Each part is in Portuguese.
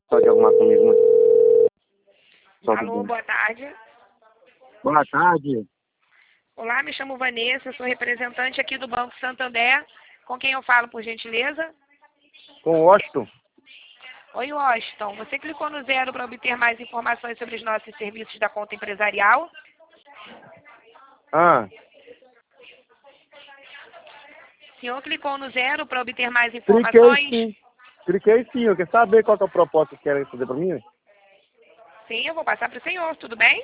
Pode arrumar comigo, mano. Alô, boa tarde. Boa tarde. Olá, me chamo Vanessa, sou representante aqui do Banco Santander. Com quem eu falo, por gentileza? Com o Washington? Oi, Washington. Você clicou no 0 para obter mais informações sobre os nossos serviços da conta empresarial? Ah. O senhor clicou no 0 para obter mais Cliquei informações? sim. Cliquei sim. Eu quero saber qual que é a proposta que querem fazer pra mim. Sim, eu vou passar para o senhor, tudo bem?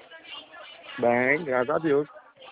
Bem, graças a Deus.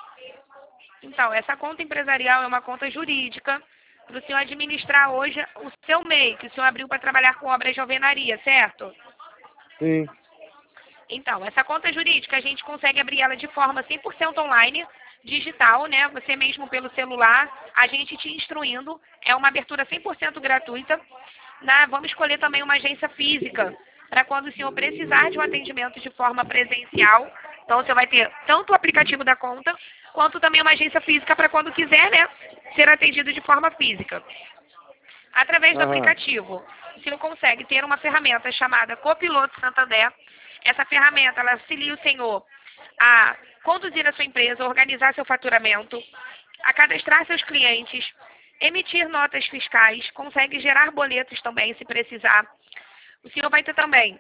Então, essa conta empresarial é uma conta jurídica para o senhor administrar hoje o seu MEI, que o senhor abriu para trabalhar com obras de alvenaria, certo? Sim. Então, essa conta jurídica a gente consegue abrir ela de forma 100% online, digital, né? Você mesmo pelo celular, a gente te instruindo. É uma abertura 100% gratuita. Vamos escolher também uma agência física para quando o senhor precisar de um atendimento de forma presencial. Então, você vai ter tanto o aplicativo da conta, quanto também uma agência física para quando quiser, né? Ser atendido de forma física. Através do aplicativo, o senhor consegue ter uma ferramenta chamada Copiloto Santander. Essa ferramenta, ela auxilia o senhor a conduzir a sua empresa, organizar seu faturamento, a cadastrar seus clientes, emitir notas fiscais, consegue gerar boletos também, se precisar. O senhor vai ter também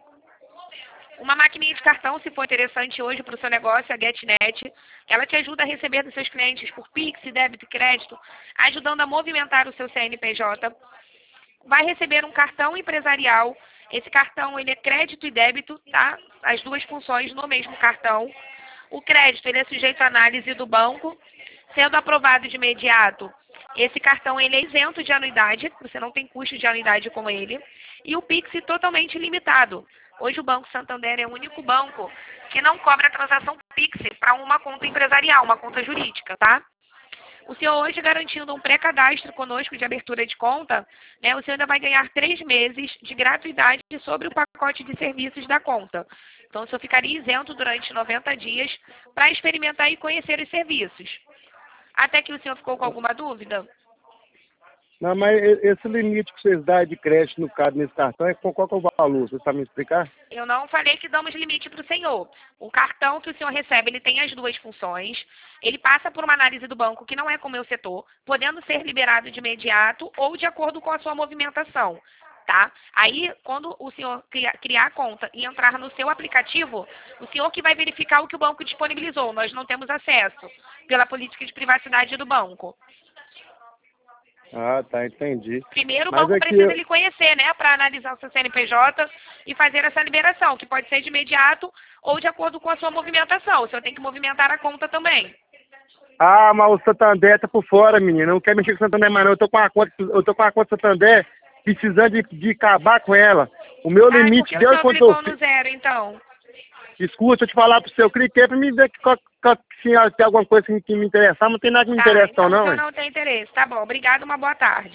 uma maquininha de cartão, se for interessante hoje para o seu negócio, a GetNet. Ela te ajuda a receber dos seus clientes por Pix, débito e crédito, ajudando a movimentar o seu CNPJ. Vai receber um cartão empresarial. Esse cartão, ele é crédito e débito, tá? As duas funções no mesmo cartão. O crédito, ele é sujeito à análise do banco, sendo aprovado de imediato. Esse cartão, ele é isento de anuidade, você não tem custo de anuidade com ele. E o Pix totalmente limitado. Hoje o Banco Santander é o único banco que não cobra transação Pix para uma conta empresarial, uma conta jurídica, tá? O senhor hoje garantindo um pré-cadastro conosco de abertura de conta, né, o senhor ainda vai ganhar 3 meses de gratuidade sobre o pacote de serviços da conta. Então, o senhor ficaria isento durante 90 dias para experimentar e conhecer os serviços. Até que o senhor ficou com alguma dúvida? Não, mas esse limite que vocês dão de crédito no caso nesse cartão, qual que é o valor? Você sabe me explicar? Eu não falei que damos limite para o senhor. O cartão que o senhor recebe, ele tem as duas funções. Ele passa por uma análise do banco que não é com o meu setor, podendo ser liberado de imediato ou de acordo com a sua movimentação, tá? Aí, quando o senhor criar a conta e entrar no seu aplicativo, o senhor que vai verificar o que o banco disponibilizou. Nós não temos acesso pela política de privacidade do banco. Ah, tá, entendi. Primeiro o banco precisa lhe conhecer, né, para analisar o seu CNPJ e fazer essa liberação, que pode ser de imediato ou de acordo com a sua movimentação. O senhor tem que movimentar a conta também. Ah, mas o Santander tá por fora, menina. Eu não quero mexer com o Santander mais não. Eu tô com a conta Santander precisando de acabar com ela. O meu limite deu quanto eu no 0, então? Escuta, eu te falar pro seu, eu cliquei pra me ver se tem alguma coisa que me interessar, mas não tem nada que me interessa então não. Não tem interesse. Tá bom, obrigado, uma boa tarde.